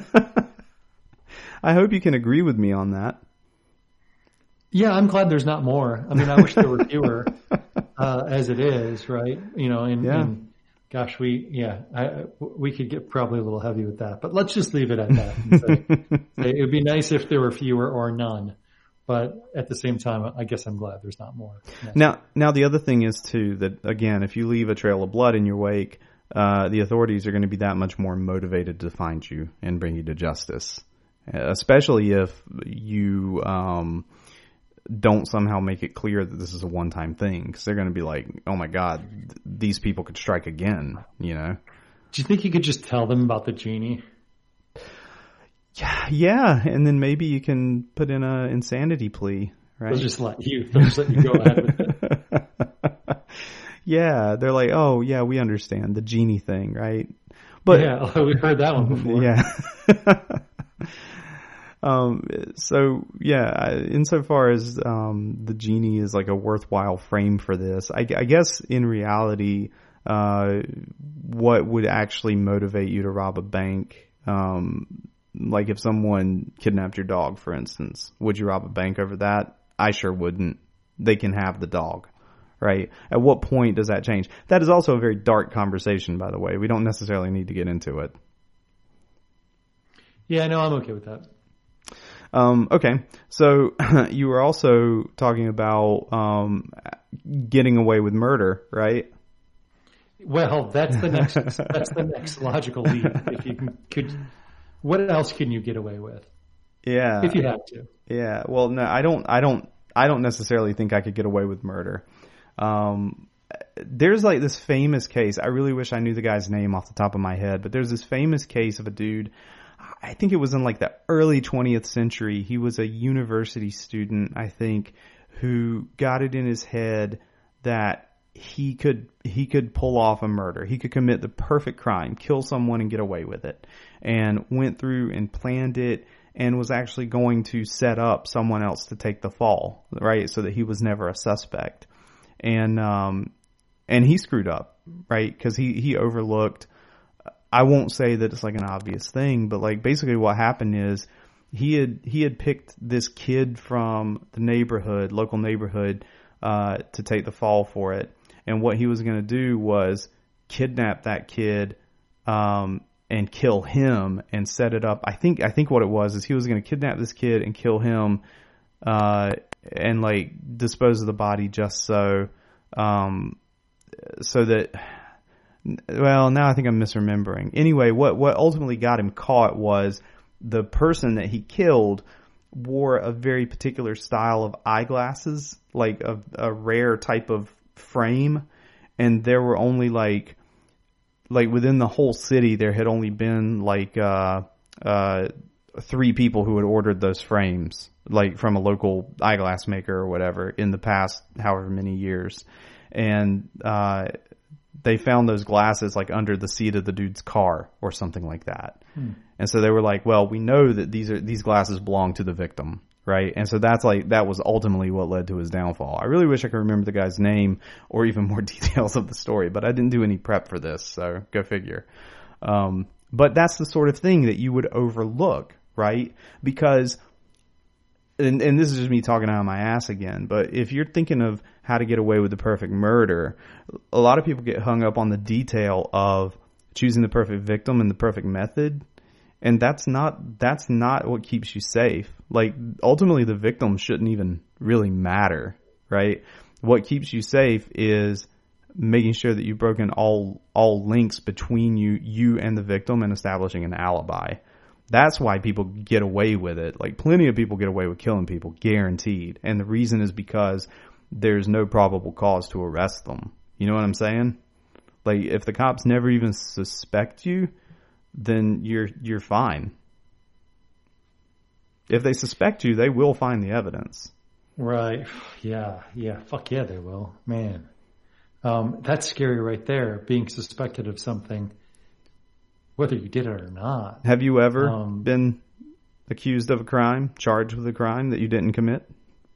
I hope you can agree with me on that. Yeah, I'm glad there's not more. I mean, I wish there were fewer uh, as it is, right? You know, and, yeah. and gosh, we, yeah, I, we could get probably a little heavy with that, but let's just leave it at that. And say, say it would be nice if there were fewer or none. But at the same time, I guess I'm glad there's not more. Now, now the other thing is too that again, if you leave a trail of blood in your wake, uh, the authorities are going to be that much more motivated to find you and bring you to justice. Especially if you um, don't somehow make it clear that this is a one-time thing, because they're going to be like, "Oh my God, th- these people could strike again." You know? Do you think you could just tell them about the genie? Yeah, yeah, and then maybe you can put in a insanity plea, right? They'll just let you. They'll just let you go ahead with it. Yeah, they're like, "Oh, yeah, we understand the genie thing, right?" But yeah, we heard that one before. Yeah. um. So yeah, insofar as um the genie is like a worthwhile frame for this, I, I guess in reality, uh, what would actually motivate you to rob a bank? Um. Like if someone kidnapped your dog, for instance, would you rob a bank over that? I sure wouldn't. They can have the dog, right? At what point does that change? That is also a very dark conversation, by the way. We don't necessarily need to get into it. Yeah, no, I'm okay with that. Um, okay. So you were also talking about um, getting away with murder, right? Well, that's the next, that's the next logical leap. If you can, could, what else can you get away with? Yeah. If you have to. Yeah. Well, no, I don't, I don't, I don't necessarily think I could get away with murder. Um, there's like this famous case. I really wish I knew the guy's name off the top of my head, but there's this famous case of a dude. I think it was in like the early twentieth century. He was a university student, I think, who got it in his head that he could, he could pull off a murder. He could commit the perfect crime, kill someone and get away with it, and went through and planned it and was actually going to set up someone else to take the fall, right? So that he was never a suspect. And, um, and he screwed up, right? Cause he, he overlooked, I won't say that it's like an obvious thing, but like basically what happened is he had, he had picked this kid from the neighborhood, local neighborhood, uh, to take the fall for it. And what he was going to do was kidnap that kid, um, and kill him and set it up. I think, I think what it was is he was going to kidnap this kid and kill him, uh, and like dispose of the body just so, um, so that, well, now I think I'm misremembering. Anyway, what, what ultimately got him caught was the person that he killed wore a very particular style of eyeglasses, like a, a rare type of frame and there were only like, like within the whole city, there had only been like, uh, uh, three people who had ordered those frames, like from a local eyeglass maker or whatever, in the past however many years. And, uh, they found those glasses like under the seat of the dude's car or something like that. Hmm. And so they were like, well, we know that these are, these glasses belong to the victim. Right. And so that's like, that was ultimately what led to his downfall. I really wish I could remember the guy's name or even more details of the story, but I didn't do any prep for this. So go figure. Um, but that's the sort of thing that you would overlook, right? Because, and, and this is just me talking out of my ass again, but if you're thinking of how to get away with the perfect murder, a lot of people get hung up on the detail of choosing the perfect victim and the perfect method. And that's not, that's not what keeps you safe. Like, ultimately the victim shouldn't even really matter, right? What keeps you safe is making sure that you've broken all, all links between you, you and the victim and establishing an alibi. That's why people get away with it. Like, plenty of people get away with killing people, guaranteed. And the reason is because there's no probable cause to arrest them. You know what I'm saying? Like, if the cops never even suspect you, then you're, you're fine. If they suspect you, they will find the evidence. Right. Yeah. Yeah. Fuck yeah, they will. Man. Um, that's scary right there, being suspected of something, whether you did it or not. Have you ever um, been accused of a crime, charged with a crime that you didn't commit?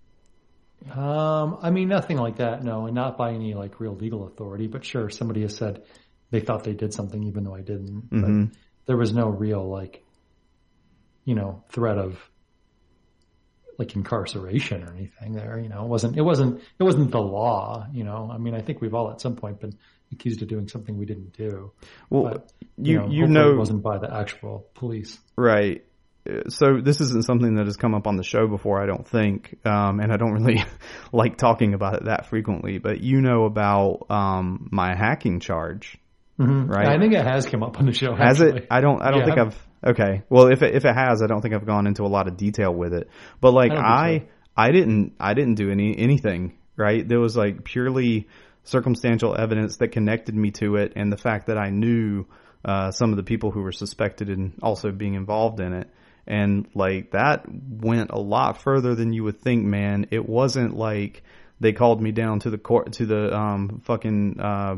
Um, I mean, nothing like that, no, and not by any like real legal authority, but sure, somebody has said they thought they did something even though I didn't. Mm-hmm. But there was no real like, you know, threat of like incarceration or anything there. You know, it wasn't, it wasn't, it wasn't the law, you know. I mean, I think we've all at some point been accused of doing something we didn't do. Well, but, you, you, know, you know, it wasn't by the actual police. Right. So this isn't something that has come up on the show before, I don't think. Um, and I don't really like talking about it that frequently, but you know about, um, my hacking charge, mm-hmm. right? I think it has come up on the show. Has actually. it? I don't, I don't yeah. think I've, okay. Well, if it, if it has, I don't think I've gone into a lot of detail with it, but like I, I, so. I didn't, I didn't do any, anything, right? There was like purely circumstantial evidence that connected me to it. And the fact that I knew, uh, some of the people who were suspected in also being involved in it. And like that went a lot further than you would think, man. It wasn't like they called me down to the court, to the, um, fucking, uh,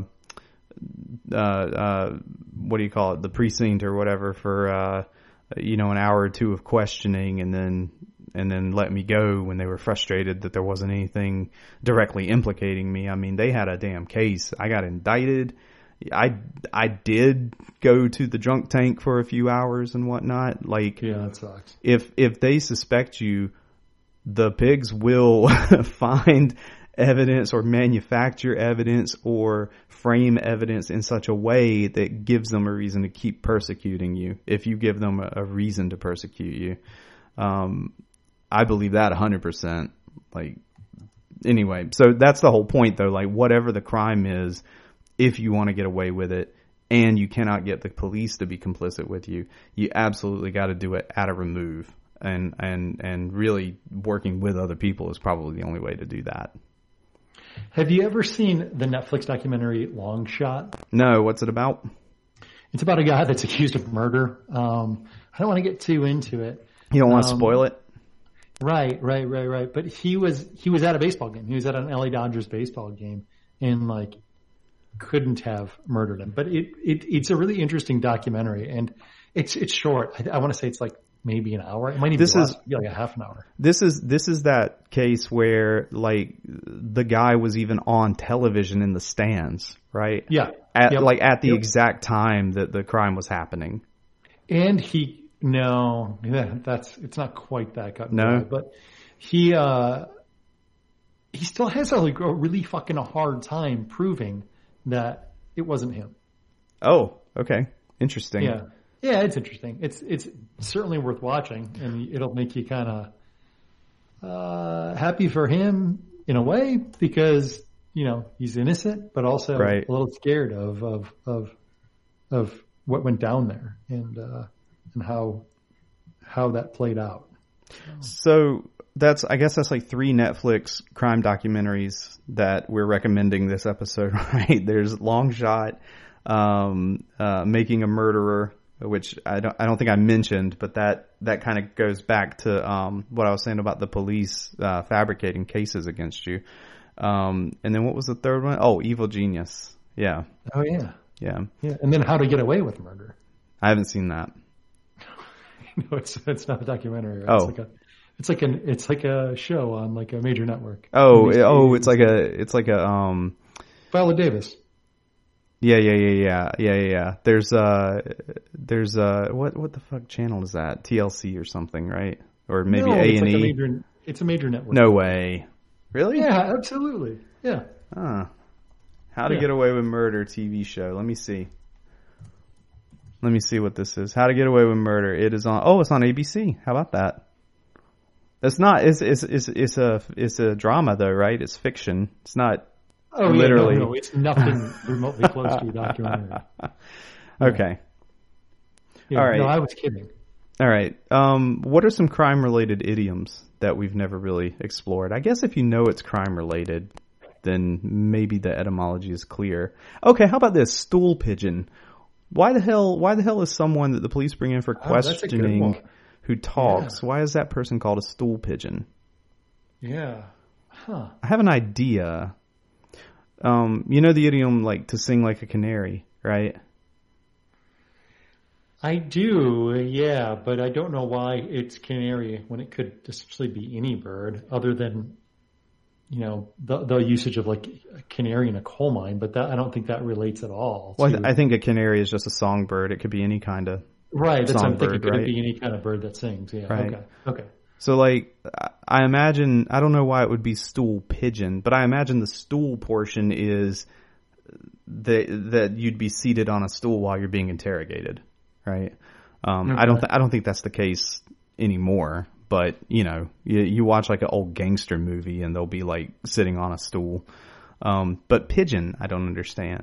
uh, uh, what do you call it? The precinct or whatever for, uh, you know, an hour or two of questioning and then, and then let me go when they were frustrated that there wasn't anything directly implicating me. I mean, they had a damn case. I got indicted. I, I did go to the drunk tank for a few hours and whatnot. Like, yeah, that sucks. If, if they suspect you, the pigs will find evidence or manufacture evidence or frame evidence in such a way that gives them a reason to keep persecuting you. If you give them a, a reason to persecute you. Um, I believe that a hundred percent. Like, anyway, so that's the whole point though. Like, whatever the crime is, if you want to get away with it and you cannot get the police to be complicit with you, you absolutely got to do it at a remove. And, and, and really working with other people is probably the only way to do that. Have you ever seen the Netflix documentary Long Shot? No, what's it about? It's about a guy that's accused of murder. Um, I don't want to get too into it. You don't want to um, spoil it? Right, right, right, right. But he was, he was at a baseball game. He was at an L A Dodgers baseball game and like couldn't have murdered him. But it, it, it's a really interesting documentary and it's, it's short. I, I want to say it's like maybe an hour. It might even this be, is, less, be like a half an hour. This is, this is that case where like the guy was even on television in the stands, right? Yeah. At, yep. Like at the yep. exact time that the crime was happening. And he, no, yeah, that's, it's not quite that gut. No, but he, uh, he still has a, like, a really fucking hard time proving that it wasn't him. Oh, okay. Interesting. Yeah. Yeah, it's interesting. It's, it's certainly worth watching and it'll make you kind of, uh, happy for him in a way because, you know, he's innocent, but also right. a little scared of, of, of, of what went down there and, uh, and how, how that played out. So that's, I guess that's like three Netflix crime documentaries that we're recommending this episode, right? There's Long Shot, um, uh, Making a Murderer, which I don't, I don't think I mentioned, but that, that kind of goes back to, um, what I was saying about the police, uh, fabricating cases against you. Um, and then what was the third one? Oh, Evil Genius. Yeah. Oh yeah. Yeah. Yeah. And then How to Get Away with Murder. I haven't seen that. No, it's, it's not a documentary. Right? Oh. It's like a, it's like an, it's like a show on like a major network. Oh, it, oh, it's like a, it's like a, um, Viola Davis. Yeah, yeah, yeah, yeah, yeah, yeah, yeah. There's uh, there's uh, what what the fuck channel is that? T L C or something, right? Or maybe no, A it's and like a E. major, it's a major network. No way. Really? Yeah, absolutely. Yeah. Huh. How to Yeah. Get Away with Murder T V show. Let me see. Let me see what this is. How to Get Away with Murder. It is on. Oh, it's on A B C. How about that? It's not. It's it's it's it's a it's a drama though, right? It's fiction. It's not. Oh, literally. Yeah, no, no, it's nothing remotely close to a documentary. Okay. Yeah, All right. No, I was kidding. All right. Um, what are some crime-related idioms that we've never really explored? I guess if you know it's crime-related, then maybe the etymology is clear. Okay, how about this? Stool pigeon. Why the hell? Why the hell is someone that the police bring in for Oh, that's a good questioning one. who talks? Yeah. Why is that person called a stool pigeon? Yeah. Huh. I have an idea. Um, you know the idiom like to sing like a canary, right? I do, yeah, but I don't know why it's canary when it could essentially be any bird other than, you know, the, the usage of like a canary in a coal mine, but that, I don't think that relates at all. Well, I, to, th- I think a canary is just a songbird. It could be any kind of right. That's what I'm thinking. songbird, Could right? it be any kind of bird that sings? Yeah. Right. Okay. Okay. So, like, I imagine, I don't know why it would be stool pigeon, but I imagine the stool portion is that that you'd be seated on a stool while you're being interrogated, right? Um, Okay. I don't, th- I don't think that's the case anymore. But you know, you, you watch like an old gangster movie and they'll be like sitting on a stool. Um, but pigeon, I don't understand.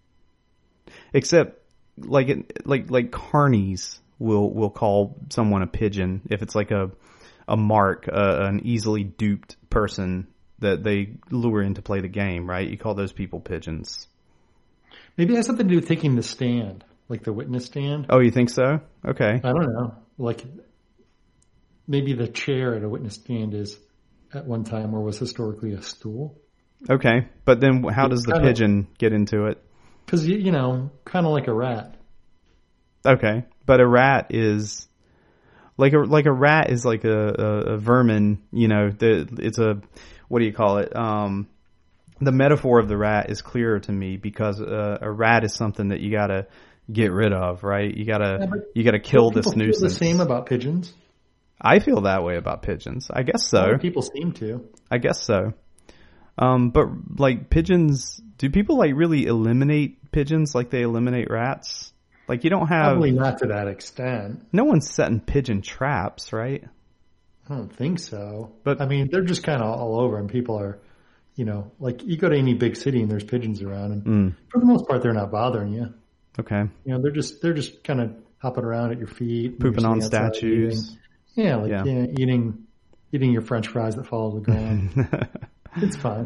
Except, like, it, like, like carnies will will call someone a pigeon if it's like a a mark, uh, an easily duped person that they lure in to play the game, right? You call those people pigeons. Maybe it has something to do with taking the stand, like the witness stand. Oh, you think so? Okay. I don't know. Like maybe the chair at a witness stand is at one time or was historically a stool. Okay. But then how does the Kinda- pigeon get into it? Because, you, you know, kind of like a rat. Okay. But a rat is like a, like a rat is like a, a, a vermin, you know, the, it's a, what do you call it? Um, the metaphor of the rat is clearer to me because uh, a rat is something that you gotta get rid of, right? You gotta, Yeah, but you gotta kill Don't this people feel nuisance. the same about pigeons? I feel that way about pigeons. I guess A so. lot of people seem to. I guess so. Um, but like pigeons, do people like really eliminate pigeons like they eliminate rats? Like you don't have, Probably not to that extent. no one's setting pigeon traps, right? I don't think so. But- I mean, they're just kind of all over, and people are, you know, like you go to any big city and there's pigeons around, and Mm, for the most part, they're not bothering you. okay. You know, they're just they're just kind of hopping around at your feet, when Pooping you're on sitting outside statues. eating. Yeah, like Yeah. yeah, eating eating your French fries that fall to the ground. It's fine.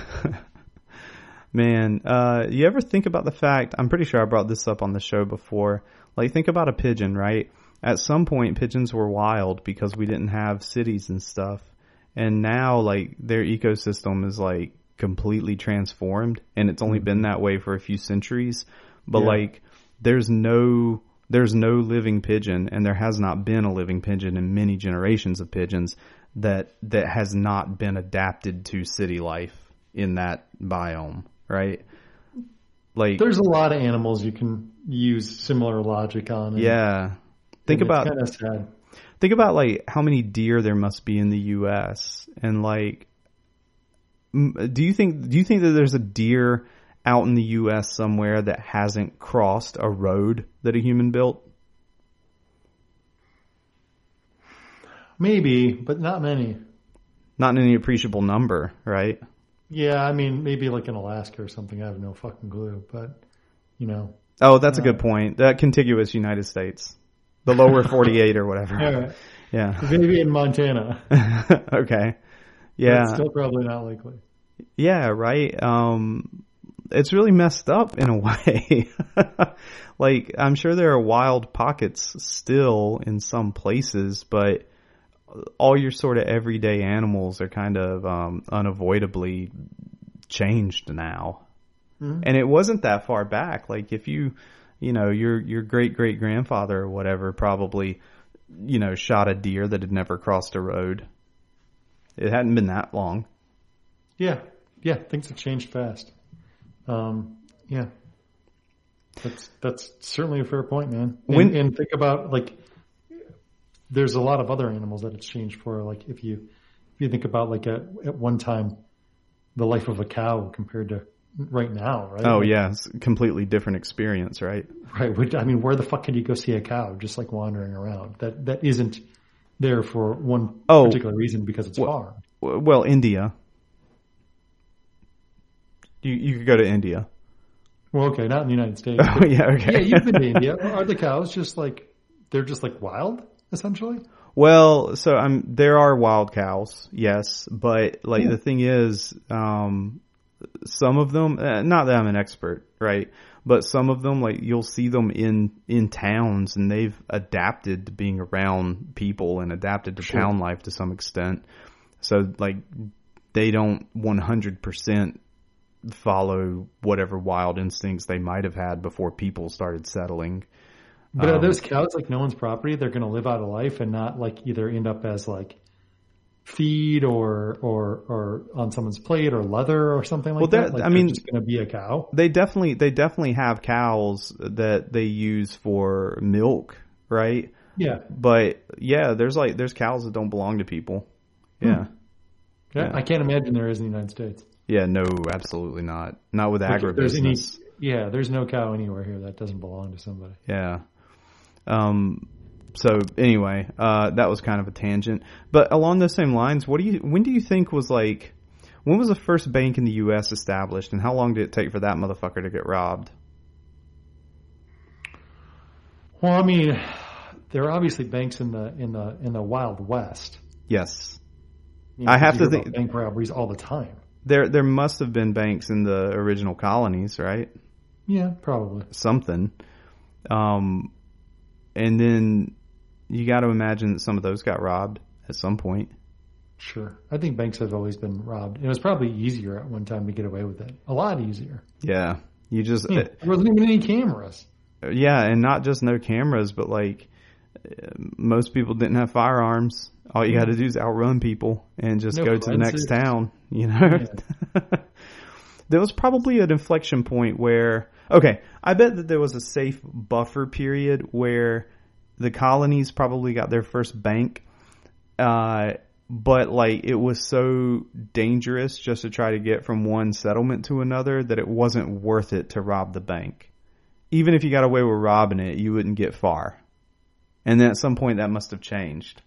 Man, uh, you ever think about the fact, I'm pretty sure I brought this up on the show before, like think about a pigeon, right? At some point pigeons were wild because we didn't have cities and stuff. And now like their ecosystem is like completely transformed and it's only been that way for a few centuries. But Yeah. like there's no, there's no living pigeon and there has not been a living pigeon in many generations of pigeons that, that has not been adapted to city life in that biome, right? Like, There's a lot of animals you can use similar logic on. And, yeah. Think and about, It's kind of sad. think about like how many deer there must be in the U S and like, m- do you think, do you think that there's a deer out in the U S somewhere that hasn't crossed a road that a human built? Maybe, but not many. Not in any appreciable number, right? Yeah, I mean, maybe like in Alaska or something. I have no fucking clue, but you know, Oh, that's a Uh, good point. That contiguous United States. The lower forty-eight or whatever. All right. Yeah. Maybe in Montana. Okay. Yeah. That's still probably not likely. Yeah, right. Um, it's really messed up in a way. Like, I'm sure there are wild pockets still in some places, but all your sort of everyday animals are kind of um, unavoidably changed now. Mm-hmm. And it wasn't that far back. Like, if you, you know, your your great great grandfather or whatever probably, you know, shot a deer that had never crossed a road. It hadn't been that long. Yeah, yeah, things have changed fast. Um, yeah, that's that's certainly a fair point, man. And, when, and think about like, there's a lot of other animals that it's changed for. Like if you if you think about like at at one time, the life of a cow compared to right now, right? Oh like, yeah, it's a completely different experience, right? Right. I mean, where the fuck could you go see a cow just like wandering around? That that isn't there for one oh, particular reason because it's well, farmed. Well, India. You you could go to India. Well, okay, not in the United States. Oh yeah, okay. Yeah, you've been to India. Are the cows just like they're just like wild, essentially? Well, so I'm there are wild cows, yes, but like yeah. the thing is, um, some of them, uh, not that I'm an expert, right? But some of them, like you'll see them in in towns, and they've adapted to being around people and adapted to sure. town life to some extent. So like they don't one hundred percent follow whatever wild instincts they might have had before people started settling. But are those cows like no one's property? They're going to live out a life and not like either end up as like feed or or or on someone's plate or leather or something like well, that. Like I mean, just going to be a cow. They definitely they definitely have cows that they use for milk, right? Yeah. But yeah, there's like there's cows that don't belong to people. Yeah. Hmm. Yeah, yeah. I can't imagine there is in the United States. Yeah, no, absolutely not. Not with like agribusiness. Any, yeah, there's no cow anywhere here that doesn't belong to somebody. Yeah. Um. So anyway, uh, that was kind of a tangent. But along those same lines, what do you? When do you think was like? When was the first bank in the U S established, and how long did it take for that motherfucker to get robbed? Well, I mean, there are obviously banks in the in the in the Wild West. Yes. You know, I have to think bank robberies all the time. There, there must have been banks in the original colonies, right? Yeah, probably something. Um, and then you got to imagine that some of those got robbed at some point. Sure, I think banks have always been robbed. It was probably easier at one time to get away with it. A lot easier. Yeah, you just yeah, there wasn't even any cameras. Yeah, and not just no cameras, but like most people didn't have firearms. All you got to do is outrun people and just no go to the next town, you know? Yeah. There was probably an inflection point where, okay, I bet that there was a safe buffer period where the colonies probably got their first bank, uh, but like it was so dangerous just to try to get from one settlement to another that it wasn't worth it to rob the bank. Even if you got away with robbing it, you wouldn't get far. And then at some point that must have changed.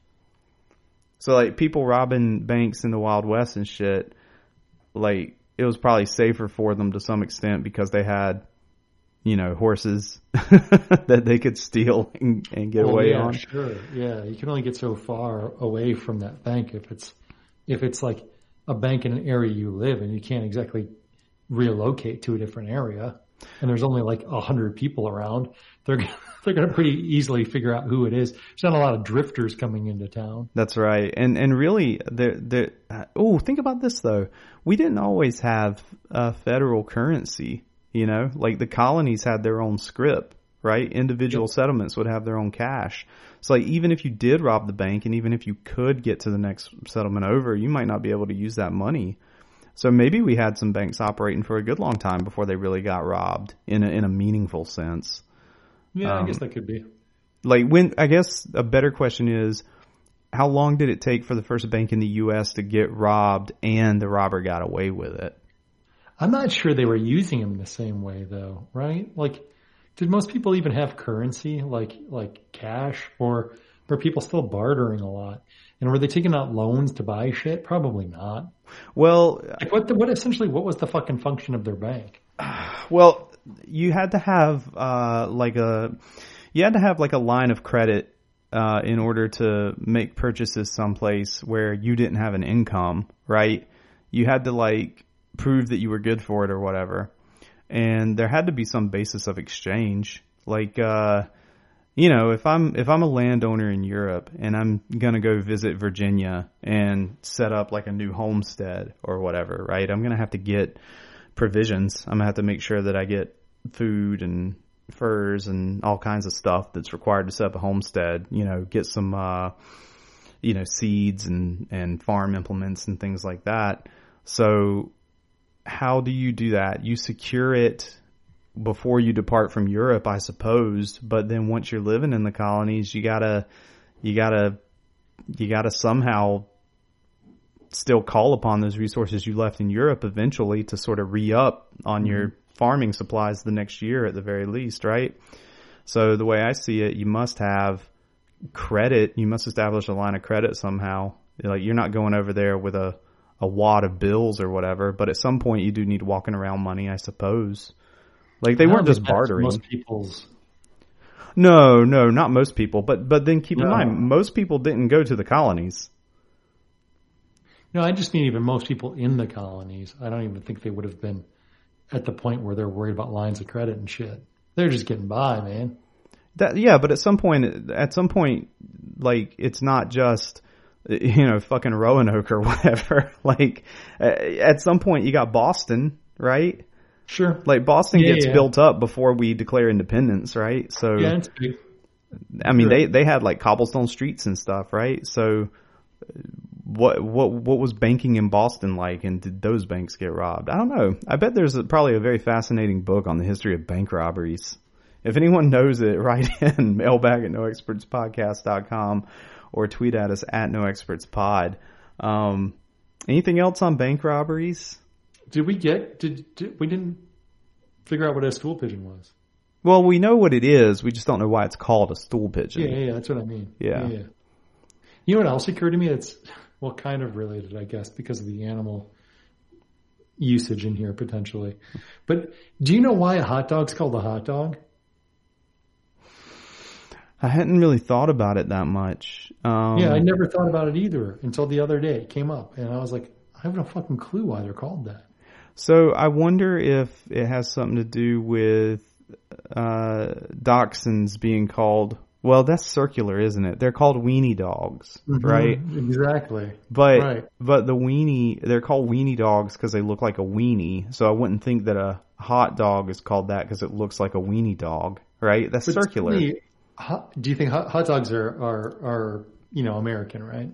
So like people robbing banks in the Wild West and shit, like it was probably safer for them to some extent because they had, you know, horses that they could steal and, and get well, away yeah, on. Sure, yeah, you can only get so far away from that bank if it's if it's like a bank in an area you live in. You can't exactly relocate to a different area, and there's only like a hundred people around. They're they're going to pretty easily figure out who it is. There's not a lot of drifters coming into town. That's right. And and really, the the oh, think about this though. We didn't always have a federal currency. You know, like the colonies had their own scrip, right? Individual yep. settlements would have their own cash. So like even if you did rob the bank, and even if you could get to the next settlement over, you might not be able to use that money. So maybe we had some banks operating for a good long time before they really got robbed in a, in a meaningful sense. Yeah, um, I guess that could be. Like when, I guess a better question is, how long did it take for the first bank in the U S to get robbed and the robber got away with it? I'm not sure they were using them the same way though, right? Like, did most people even have currency, like, like cash, or were people still bartering a lot? And were they taking out loans to buy shit? Probably not. Well, like what, the, what essentially, what was the fucking function of their bank? Well, you had to have, uh, like a, you had to have like a line of credit uh, in order to make purchases someplace where you didn't have an income, right? You had to like prove that you were good for it or whatever. And there had to be some basis of exchange. Like, uh, you know, if I'm, if I'm a landowner in Europe and I'm going to go visit Virginia and set up like a new homestead or whatever, right? I'm going to have to get provisions. I'm going to have to make sure that I get food and furs and all kinds of stuff that's required to set up a homestead, you know, get some, uh, you know, seeds and, and farm implements and things like that. So how do you do that? You secure it before you depart from Europe, I suppose. But then once you're living in the colonies, you gotta, you gotta, you gotta somehow still call upon those resources you left in Europe eventually to sort of re-up on mm-hmm. your farming supplies the next year at the very least, right? So the way I see it, you must have credit. You must establish a line of credit somehow. Like you're not going over there with a, a wad of bills or whatever, but at some point you do need walking around money, I suppose. Like they weren't just bartering. Most people's. No, no, not most people. But but then keep no. in mind, most people didn't go to the colonies. No, I just mean even most people in the colonies. I don't even think they would have been at the point where they're worried about lines of credit and shit. They're just getting by, man. That yeah, but at some point, at some point, like it's not just you know fucking Roanoke or whatever. Like at some point, you got Boston, right? Sure. Like Boston yeah, gets yeah. built up before we declare independence, right? So yeah, it's big. I mean, sure. they they had like cobblestone streets and stuff, right? So what what what was banking in Boston like, and did those banks get robbed? I don't know. I bet there's a, probably a very fascinating book on the history of bank robberies. If anyone knows it, write in mailbag at no experts podcast dot com or tweet at us at no experts pod. Um, anything else on bank robberies? Did we get, did, did, we didn't figure out what a stool pigeon was. Well, we know what it is. We just don't know why it's called a stool pigeon. Yeah, yeah, that's what I mean. Yeah. yeah, yeah. You know what else occurred to me? That's, well, kind of related, I guess, because of the animal usage in here potentially. But do you know why a hot dog's called a hot dog? I hadn't really thought about it that much. Um, yeah, I never thought about it either until the other day. It came up, and I was like, I have no fucking clue why they're called that. So I wonder if it has something to do with uh, dachshunds being called. Well, that's circular, isn't it? They're called weenie dogs, mm-hmm, right? Exactly. But right. but the weenie, they're called weenie dogs because they look like a weenie. So I wouldn't think that a hot dog is called that because it looks like a weenie dog, right? That's but circular. Me, hot, do you think hot, hot dogs are, are are you know American, right?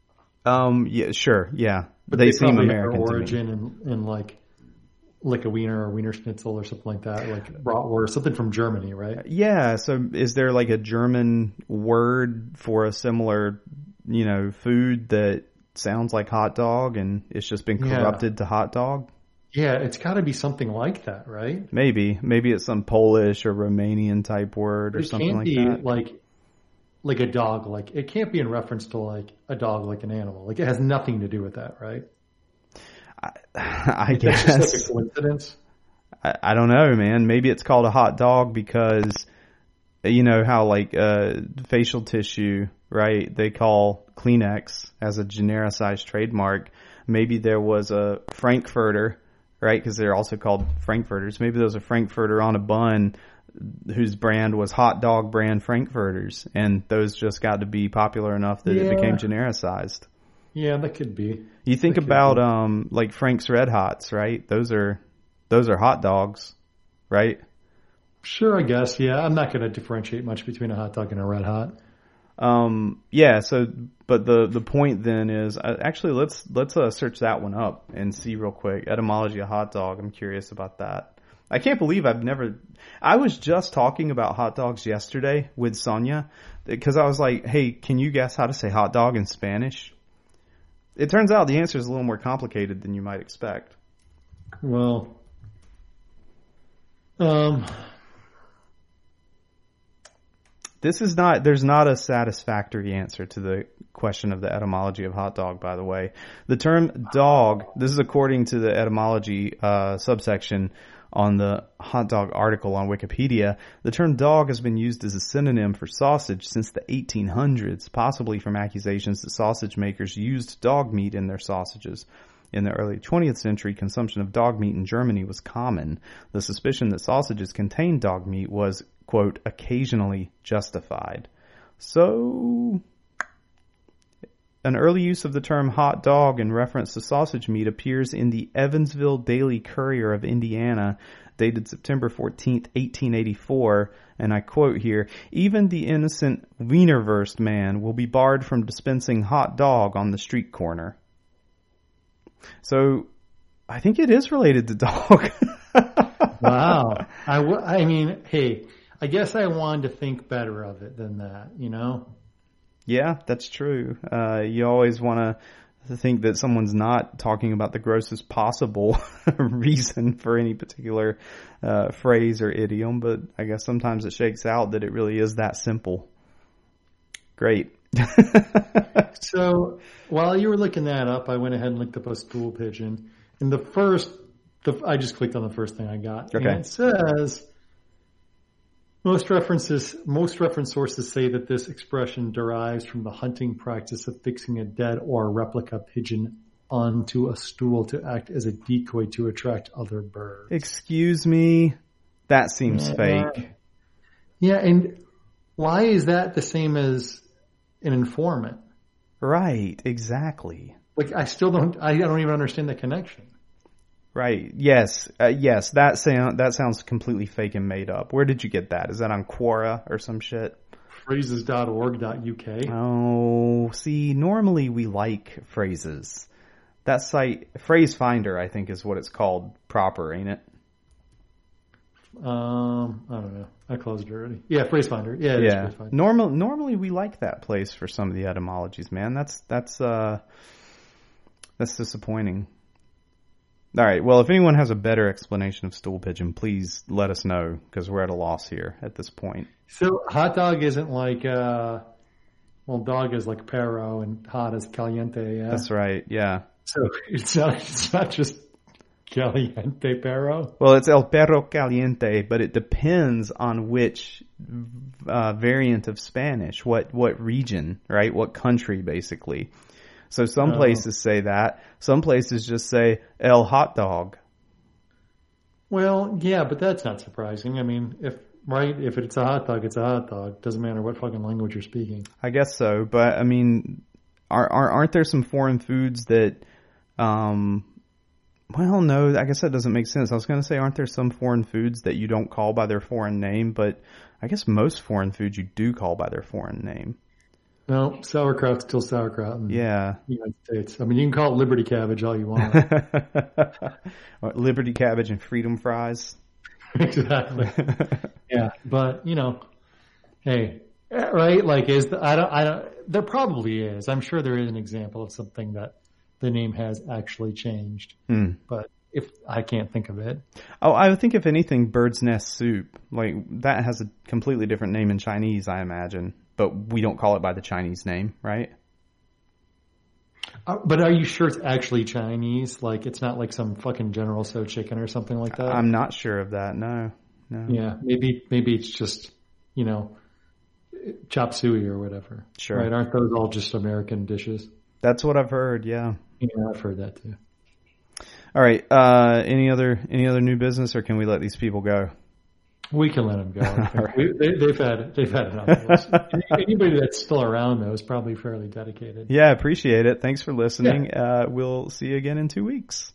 Um. Yeah. Sure. Yeah. But they, they seem probably American have their to origin me. in, in like like a wiener or wiener schnitzel or something like that, like bratwurst, something from Germany, right? Yeah. So is there like a German word for a similar, you know, food that sounds like hot dog and it's just been corrupted yeah. to hot dog? Yeah, it's got to be something like that, right? Maybe. Maybe it's some Polish or Romanian type word or it something like be that. Like like a dog, like it can't be in reference to like a dog, like an animal. Like it has nothing to do with that, right? I, I Is guess. That just like a coincidence? I, I don't know, man. Maybe it's called a hot dog because, you know, how like uh, facial tissue, right? They call Kleenex as a genericized trademark. Maybe there was a Frankfurter, right? Because they're also called Frankfurters. Maybe there was a Frankfurter on a bun whose brand was hot dog brand Frankfurters, and those just got to be popular enough that yeah. it became genericized. Yeah, that could be. You think that about um like Frank's Red Hots, right? Those are those are hot dogs, right? Sure, I guess. Yeah, I'm not going to differentiate much between a hot dog and a Red Hot. Um, yeah. So, but the the point then is uh, actually let's let's uh, search that one up and see real quick. Etymology of hot dog. I'm curious about that. I can't believe I've never, I was just talking about hot dogs yesterday with Sonia because I was like, hey, can you guess how to say hot dog in Spanish? It turns out the answer is a little more complicated than you might expect. Well, um, this is not, there's not a satisfactory answer to the question of the etymology of hot dog, by the way. The term dog, this is according to the etymology uh, subsection, on the hot dog article on Wikipedia, the term dog has been used as a synonym for sausage since the eighteen hundreds, possibly from accusations that sausage makers used dog meat in their sausages. In the early twentieth century, consumption of dog meat in Germany was common. The suspicion that sausages contained dog meat was, quote, occasionally justified. So, an early use of the term hot dog in reference to sausage meat appears in the Evansville Daily Courier of Indiana, dated September fourteenth, eighteen eighty-four, and I quote here, "Even the innocent Wienerwurst man will be barred from dispensing hot dog on the street corner." So, I think it is related to dog. Wow. I, w- I mean, hey, I guess I wanted to think better of it than that, you know? Yeah, that's true. Uh, you always want to think that someone's not talking about the grossest possible reason for any particular uh, phrase or idiom, but I guess sometimes it shakes out that it really is that simple. Great. So while you were looking that up, I went ahead and looked up a stool pigeon. And the first, the, I just clicked on the first thing I got. Okay. And it says, most references, most reference sources say that this expression derives from the hunting practice of fixing a dead or replica pigeon onto a stool to act as a decoy to attract other birds. Excuse me? That seems yeah. fake. Yeah, and why is that the same as an informant? Right, exactly. Like, I still don't, I don't even understand the connection. Right, yes, uh, yes, that sound, that sounds completely fake and made up. Where did you get that? Is that on Quora or some shit? phrases dot org dot U K. Oh, see, normally we like phrases. That site, Phrase Finder, I think is what it's called proper, ain't it? Um, I don't know. I closed it already. Yeah, Phrase Finder. Yeah, it yeah. is Phrase Finder. Normal, normally we like that place for some of the etymologies, man. That's that's uh, that's disappointing. All right. Well, if anyone has a better explanation of stool pigeon, please let us know because we're at a loss here at this point. So hot dog isn't like uh, well, dog is like perro and hot is caliente. Yeah, That's right. Yeah. So it's not it's not just caliente perro. Well, it's el perro caliente, but it depends on which uh, variant of Spanish, what what region, right? What country, basically. So some Oh. places say that. Some places just say el hot dog. Well, yeah, but that's not surprising. I mean, if right, if it's a hot dog, it's a hot dog. Doesn't matter what fucking language you're speaking. I guess so, but I mean, are, are aren't there some foreign foods that, um, well, no, I guess that doesn't make sense. I was going to say, aren't there some foreign foods that you don't call by their foreign name? But I guess most foreign foods you do call by their foreign name. No, sauerkraut's still sauerkraut in Yeah. the United States. I mean, you can call it Liberty cabbage all you want. Liberty cabbage and freedom fries. Exactly. Yeah, but you know, hey, right? Like, is the, I don't, I don't. There probably is. I'm sure there is an example of something that the name has actually changed, Hmm. but if I can't think of it. Oh, I would think if anything, bird's nest soup. Like, that has a completely different name in Chinese, I imagine. But we don't call it by the Chinese name, right? Uh, but are you sure it's actually Chinese? Like, it's not like some fucking General Tso chicken or something like that? I'm not sure of that. No, no. Yeah, maybe maybe it's just, you know, chop suey or whatever. Sure. Right? Aren't those all just American dishes? That's what I've heard. Yeah. Yeah, I've heard that too. All right. Uh, any other any other new business, or can we let these people go? We can let them go. I think. Right. we, they, they've had they've had enough of us. Anybody that's still around though is probably fairly dedicated. Yeah, appreciate it. Thanks for listening. Yeah. Uh, we'll see you again in two weeks.